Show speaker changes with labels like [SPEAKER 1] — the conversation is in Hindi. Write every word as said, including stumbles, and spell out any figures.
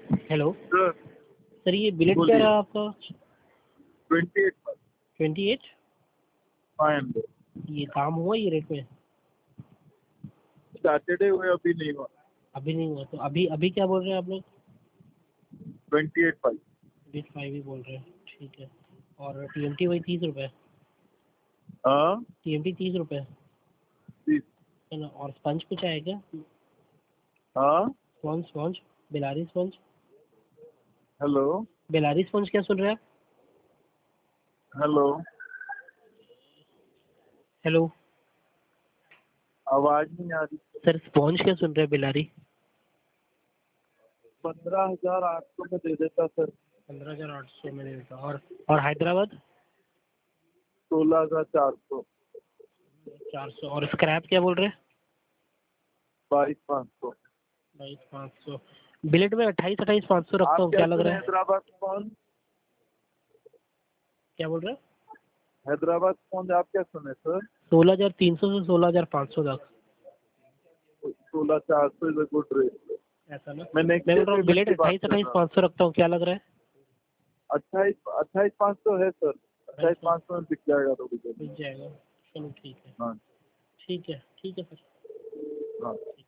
[SPEAKER 1] हेलो
[SPEAKER 2] सर
[SPEAKER 1] सर, ये बिलेट क्या
[SPEAKER 2] बोलिए।
[SPEAKER 1] रहा आपका?
[SPEAKER 2] Twenty eight
[SPEAKER 1] twenty eight.
[SPEAKER 2] Five hundred
[SPEAKER 1] ये काम हुआ ये रेट में?
[SPEAKER 2] सैटरडे हुए, अभी नहीं हुआ।
[SPEAKER 1] अभी नहीं हुआ तो अभी अभी क्या बोल रहे हैं आप लोग?
[SPEAKER 2] ट्वेंटी एट फाइव
[SPEAKER 1] बीस फाइव ही बोल रहे हैं, ठीक है। और टी एम टी वही तीस रुपये?
[SPEAKER 2] हाँ
[SPEAKER 1] टी एम टी तीस रुपये
[SPEAKER 2] तीस।
[SPEAKER 1] है ना? और स्पंज कुछ है क्या?
[SPEAKER 2] हाँ
[SPEAKER 1] sponge sponge Bellary sponge.
[SPEAKER 2] Hello
[SPEAKER 1] Bellary sponge क्या सुन रहे हैं आप?
[SPEAKER 2] हेलो
[SPEAKER 1] हेलो
[SPEAKER 2] आवाज नहीं आ रही।
[SPEAKER 1] सर, स्पॉन्ज क्या सुन रहे हैं बेलारी?
[SPEAKER 2] पंद्रह हजार आठ सौ में दे देता सर।
[SPEAKER 1] पंद्रह हजार आठ सौ में देता। और और हैदराबाद?
[SPEAKER 2] सोलह हजार चार सौ।
[SPEAKER 1] चार सौ। और स्क्रैप क्या बोल रहे हैं?
[SPEAKER 2] बाईस पाँच सौ।
[SPEAKER 1] बाईस पाँच सौ। बिलेट में अट्ठाईस अट्ठाईस पाँच सौ रखता
[SPEAKER 2] आप
[SPEAKER 1] हूँ,
[SPEAKER 2] क्या
[SPEAKER 1] क्या लग
[SPEAKER 2] सुने
[SPEAKER 1] रहा है?
[SPEAKER 2] हैदराबाद फोन?
[SPEAKER 1] क्या बोल रहे हैं?
[SPEAKER 2] हैदराबाद फोन आप क्या सुने सर?
[SPEAKER 1] सोलह हजार तीन सौ से सोलह हजार पाँच सौ तक।
[SPEAKER 2] सोलह चार सौ इज अ गुड रेट।
[SPEAKER 1] ऐसा ना?
[SPEAKER 2] मैं नेक्स्ट
[SPEAKER 1] मैं
[SPEAKER 2] डे
[SPEAKER 1] बोल रहा हूँ
[SPEAKER 2] पेमेंट
[SPEAKER 1] बिलेट
[SPEAKER 2] की बात
[SPEAKER 1] अट्ठाईस
[SPEAKER 2] कर
[SPEAKER 1] अट्ठाईस
[SPEAKER 2] रहा हूँ।
[SPEAKER 1] पाँच सौ रखता हूँ, क्या लग रहा है?
[SPEAKER 2] अट्ठाईस अट्ठाईस पाँच सौ है सर। अट्ठाईस
[SPEAKER 1] अट्ठाईस
[SPEAKER 2] पाँच सौ में बिक जाएगा थोड़ी देर
[SPEAKER 1] मिल
[SPEAKER 2] में।
[SPEAKER 1] जाएगा। चलो ठीक है।
[SPEAKER 2] हाँ
[SPEAKER 1] ठीक है ठीक है सर।
[SPEAKER 2] हाँ।